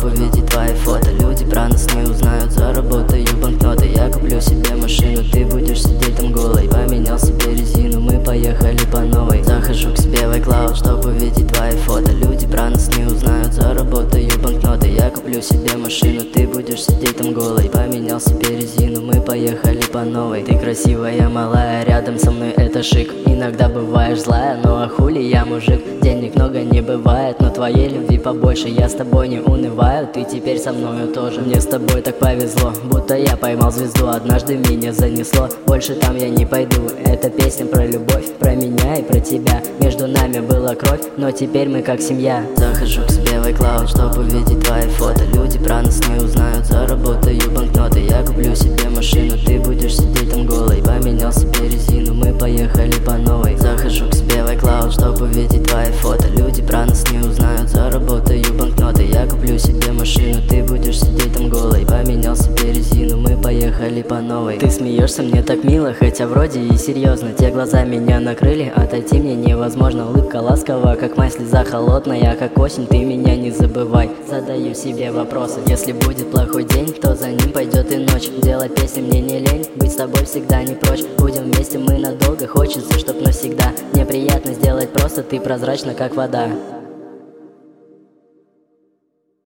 увидеть твои фото. Люди про нас не узнают, заработаю банкноты. Я куплю себе машину, ты будешь сидеть там голой. Поменял себе резину, мы поехали по новой. Захожу к себе в iCloud, чтобы увидеть твои фото. Люди про нас не узнают, заработаю банкноты. Я куплю себе машину, ты будешь сидеть там голой. Поменял себе резину, мы поехали по новой. Ты красивая, малая, рядом со мной это шик. Иногда бываешь злая, но а хули я мужик. Денег много не бывает, но твоей любви побольше. Я с тобой не унываю, ты теперь со мною тоже. Мне с тобой так повезло, будто я поймал звезду. Однажды меня занесло, больше там я не пойду. Эта песня про любовь, про меня и про тебя. Между нами была кровь, но теперь мы как семья. Захожу к себе в iCloud, чтобы увидеть твои фото. Люди про нас не узнают, заработаю банкноты. Я куплю себе машину, ты будешь сидеть там голой. Поменял себе резину, мы поехали по новой. Захожу к себе в iCloud, чтобы увидеть твои фото. Люди про нас не узнают, заработаю банкноты. Я куплю себе машину, ты будешь сидеть там голой. Поменял себе резину, мы поехали по новой. Ты смеешься, мне так мило, хотя вроде и серьезно. Те глаза меня накрыли, отойти мне невозможно. Улыбка ласковая, как май, слеза холодная, как осень, ты меня не забывай. Задаю себе вопросы, если будет плохой день, то за ним пойдет и ночь. Делать песни мне не лень, быть с тобой всегда не прочь. Будем вместе мы надолго, хочется, чтоб навсегда. Мне приятно сделать просто, ты прозрачна, как вода.